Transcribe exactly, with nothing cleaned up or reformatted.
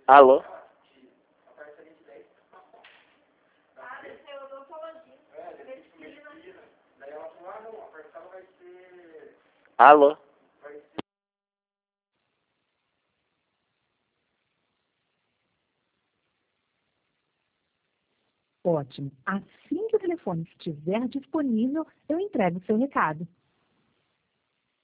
Alô? Alô? Ótimo. Assim que o telefone estiver disponível, eu entrego o seu recado.